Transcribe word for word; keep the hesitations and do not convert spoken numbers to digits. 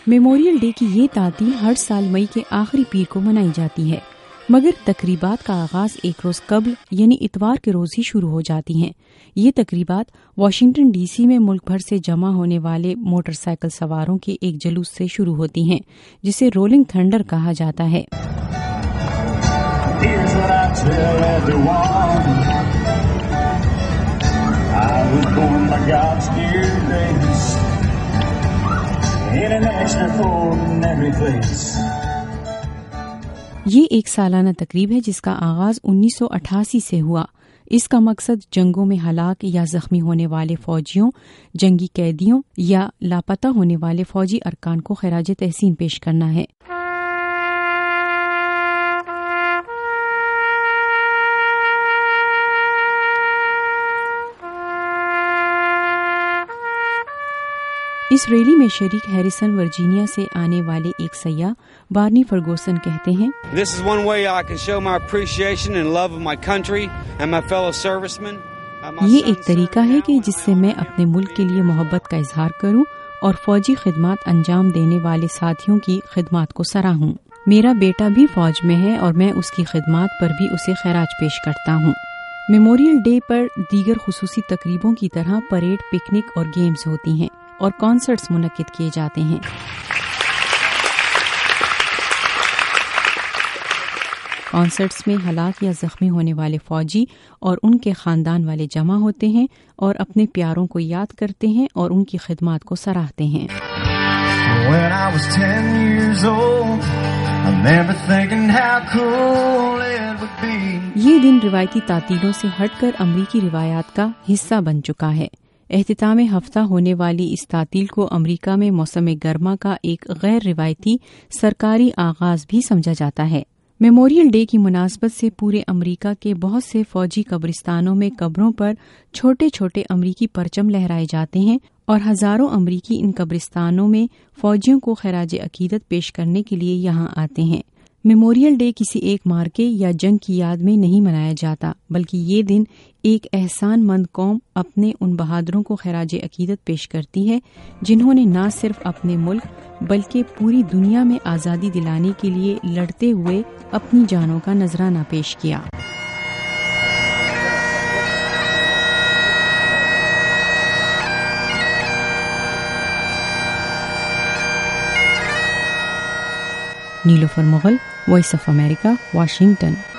Memorial day کی یہ تعطیل ہر سال مئی کے آخری پیر کو منائی جاتی ہے، مگر تقریبات کا آغاز ایک روز قبل یعنی اتوار کے روز ہی شروع ہو جاتی ہیں۔ یہ تقریبات واشنگٹن ڈی سی میں ملک بھر سے جمع ہونے والے موٹر سائیکل سواروں کے ایک جلوس سے شروع ہوتی ہیں، جسے رولنگ تھنڈر کہا جاتا ہے۔ یہ ایک سالانہ تقریب ہے جس کا آغاز انیس سو اٹھاسی سے ہوا۔ اس کا مقصد جنگوں میں ہلاک یا زخمی ہونے والے فوجیوں، جنگی قیدیوں یا لاپتہ ہونے والے فوجی ارکان کو خراج تحسین پیش کرنا ہے۔ اس ریلی میں شریک ہیریسن ورجینیا سے آنے والے ایک سیاح بارنی فرگوسن کہتے ہیں، This is one way I can show my appreciation and love of my country and my fellow servicemen. یہ ایک طریقہ ہے کہ جس سے میں اپنے ملک کے لیے محبت کا اظہار کروں اور فوجی خدمات انجام دینے والے ساتھیوں کی خدمات کو سراہوں۔ میرا بیٹا بھی فوج میں ہے اور میں اس کی خدمات پر بھی اسے خراج پیش کرتا ہوں۔ میموریل ڈے پر دیگر خصوصی تقریبوں کی طرح پریڈ، پکنک اور گیمز ہوتی ہیں اور کانسرٹس منعقد کیے جاتے ہیں۔ کانسرٹس میں ہلاک یا زخمی ہونے والے فوجی اور ان کے خاندان والے جمع ہوتے ہیں اور اپنے پیاروں کو یاد کرتے ہیں اور ان کی خدمات کو سراہتے ہیں۔ When I was ten years old, I remember thinking how cool it would be. یہ دن روایتی تعطیلوں سے ہٹ کر امریکی روایات کا حصہ بن چکا ہے۔ اختتام ہفتہ ہونے والی اس تعطیل کو امریکہ میں موسم گرما کا ایک غیر روایتی سرکاری آغاز بھی سمجھا جاتا ہے۔ میموریل ڈے کی مناسبت سے پورے امریکہ کے بہت سے فوجی قبرستانوں میں قبروں پر چھوٹے چھوٹے امریکی پرچم لہرائے جاتے ہیں اور ہزاروں امریکی ان قبرستانوں میں فوجیوں کو خراج عقیدت پیش کرنے کے لیے یہاں آتے ہیں۔ میموریل ڈے کسی ایک مارکے یا جنگ کی یاد میں نہیں منایا جاتا، بلکہ یہ دن ایک احسان مند قوم اپنے ان بہادروں کو خراج عقیدت پیش کرتی ہے جنہوں نے نہ صرف اپنے ملک بلکہ پوری دنیا میں آزادی دلانے کے لیے لڑتے ہوئے اپنی جانوں کا نذرانہ پیش کیا۔ Nilofar Mughal, voice of America, Washington.